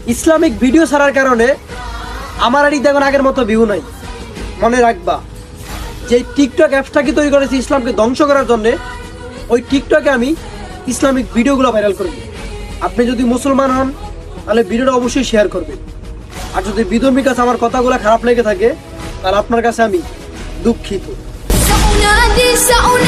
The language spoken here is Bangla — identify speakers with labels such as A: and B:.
A: ইসলামিক ভিডিও ছাড়ার কারণে আমার আর দেখুন আগের মতো ভিউ নাই। মনে রাখবা যে টিকটক অ্যাপসটাকে তৈরি করেছি ইসলামকে ধ্বংস করার জন্য, ওই টিকটকে আমি ইসলামিক ভিডিওগুলো ভাইরাল করব। আপনি যদি মুসলমান হন তাহলে ভিডিওটা অবশ্যই শেয়ার করবেন। আর যদি বিধর্মীর কাছে আমার কথাগুলো খারাপ লেগে থাকে তাহলে আপনার কাছে আমি দুঃখিত।